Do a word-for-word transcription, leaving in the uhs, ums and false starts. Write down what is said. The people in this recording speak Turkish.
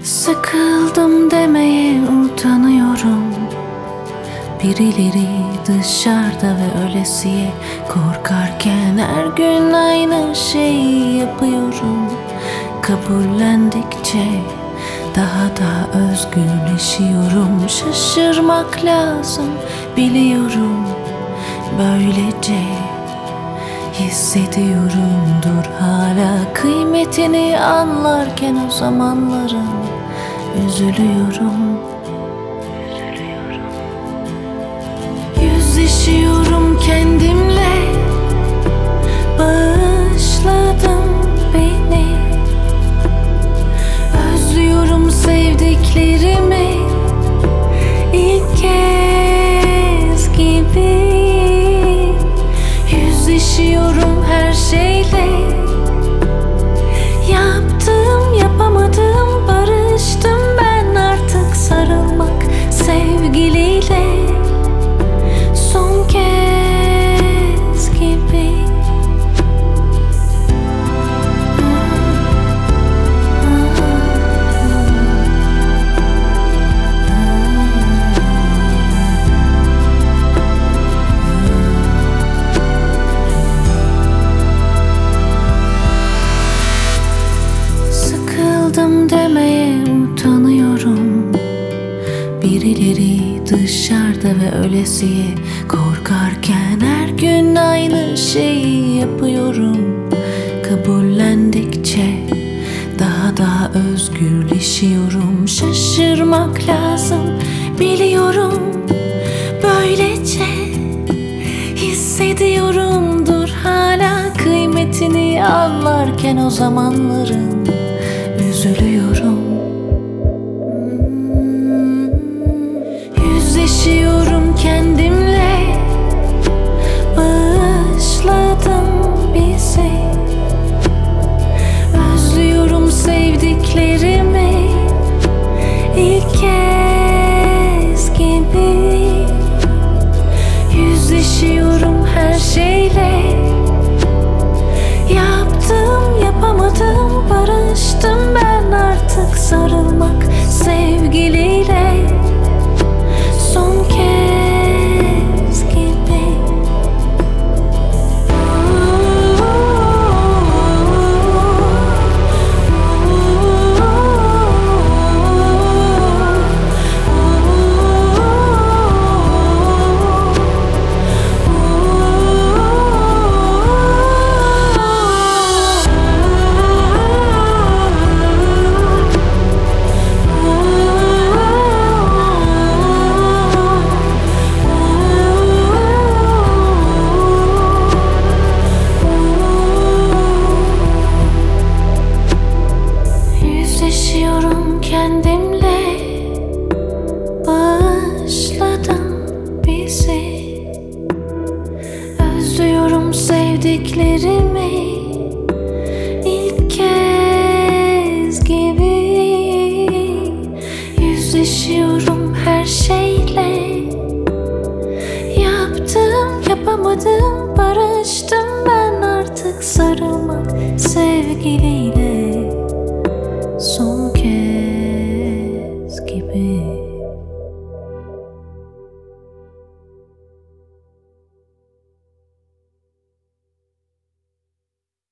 Sıkıldım demeye utanıyorum. Birileri dışarıda ve ölesiye korkarken her gün aynı şeyi yapıyorum. Kabullendikçe daha da özgürleşiyorum. Şaşırmak lazım biliyorum. Böylece hissediyorumdur hala kıymetini anlarken o zamanların üzülüyorum. Yüzleşiyorum kendimle, bağışladım beni. Özlüyorum sevdiklerimi ilk kez gibi. Yüzleşiyorum her şeyle, yaptım yapamadım, barıştım ben artık sarılmak sevgiliyle. Son kez gibi. Sıkıldım demeye utanıyorum. Birileri dışarıda ve ölesiye korkarken her gün aynı şeyi yapıyorum. Kabullendikçe daha da özgürleşiyorum. Şaşırmak lazım biliyorum. Böylece hissediyorumdur hala kıymetini anlarken o zamanların üzülüyorum. Yüzleşiyorum kendimle, bağışladım bizi. Özlüyorum sevdiklerimi ilk kez gibi. Yüzleşiyorum her şeyle, yaptım yapamadım, barıştım ben artık sarılmak sevgiliyle. Son kez gibi. Yüzleşiyorum kendimle, bağışladım bizi. Özlüyorum sevdiklerimi ilk kez gibi. Yüzleşiyorum her şeyle, yaptım yapamadım, barıştım ben artık sarılmak sevgiliyle. Son